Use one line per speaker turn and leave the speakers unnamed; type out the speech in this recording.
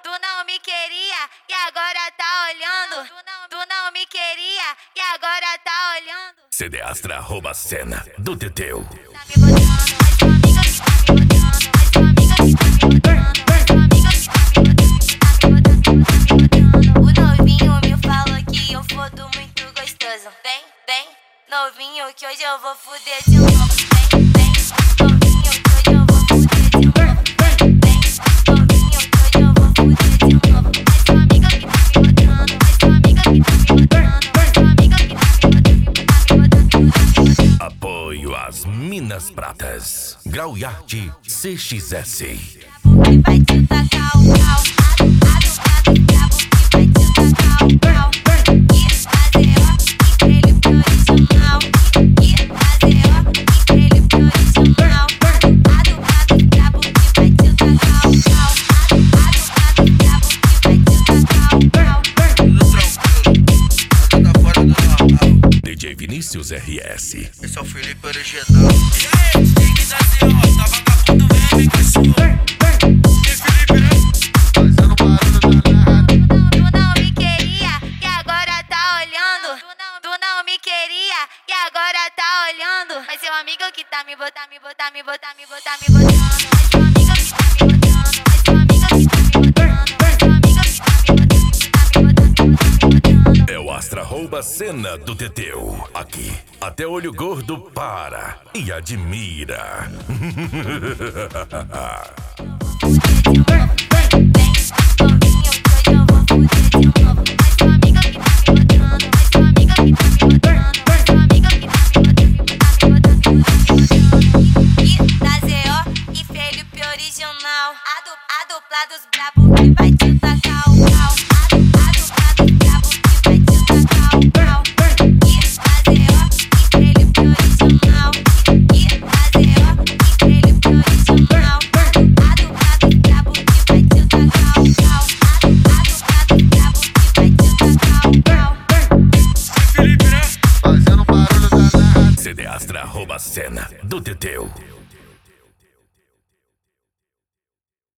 Tu não me queria e agora tá olhando. Tu não me queria e agora tá olhando.
CD Astra rouba a cena do Teteu.
Tá me botando, mas tua amiga que tá me botando. Mas tua amiga que tá me botando. Mas tua amiga que tá me botando. O novinho me falou que eu fodo muito gostoso. Vem, vem, novinho, que hoje eu vou fuder de novo. Vem, vem, novinho, que hoje eu vou fuder de novo. Vem, vem, novinho, que hoje eu vou fuder de novo. Mas tua amiga que tá me botando. Mas tua amiga que tá me botando. Mas tua amiga que tá me botando.
Apoio às Minas Pratas. Grau e Arte CXS.
Que vai te tacar o pau. Brabo que vai te tacar o pau. E fazer ó, aquele original. E fazer ó, aquele original. Brabo que vai te tacar o pau. Brabo que vai te tacar o pau.
Tudo tranquilo, nada fora do normal.
DJ Vinícius RS.
Esse é o Felipe original. E aí, DJ que tá assim, ó, tá vagabundo, vem com isso. E Felipe, né? Fazendo barulho danado.
Tu não me queria e agora tá olhando. Tu não me queria e agora tá olhando. Mas seu amigo que tá me botando. Mas tua amiga que tá me botando. Mas tua amiga que tá me botando. Mas tua amiga que tá me botando.
É o Astra rouba a cena do Teteu. Aqui, até olho gordo para e admira.
A dupla dos brabo que vai te tacar o pau. A dupla dos brabo que vai te tacar o pau. E fazer ó, aquele original. E fazer ó, aquele original. A dupla dos brabo que vai te tacar o pau. A dupla dos brabo que vai te tacar o pau.
E Felipe, né? Fazendo barulho danado.
CD Astra rouba a cena do Teteu.